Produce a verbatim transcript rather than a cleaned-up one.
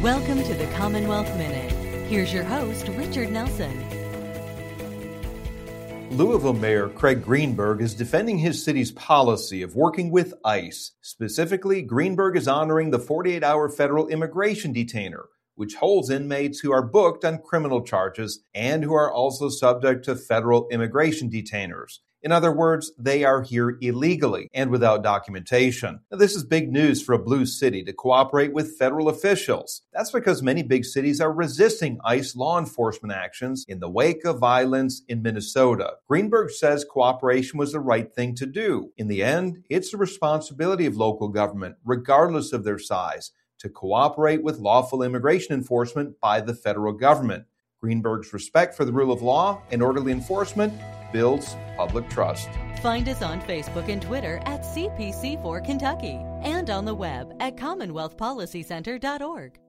Welcome to the Commonwealth Minute. Here's your host, Richard Nelson. Louisville Mayor Craig Greenberg is defending his city's policy of working with ICE. Specifically, Greenberg is honoring the forty-eight hour federal immigration detainer, which holds inmates who are booked on criminal charges and who are also subject to federal immigration detainers. In other words, they are here illegally and without documentation. Now, this is big news for a blue city to cooperate with federal officials. That's because many big cities are resisting ICE law enforcement actions in the wake of violence in Minnesota. Greenberg says cooperation was the right thing to do. In the end, it's the responsibility of local government, regardless of their size, to cooperate with lawful immigration enforcement by the federal government. Greenberg's respect for the rule of law and orderly enforcement builds public trust. Find us on Facebook and Twitter at C P C four Kentucky and on the web at commonwealth policy center dot org.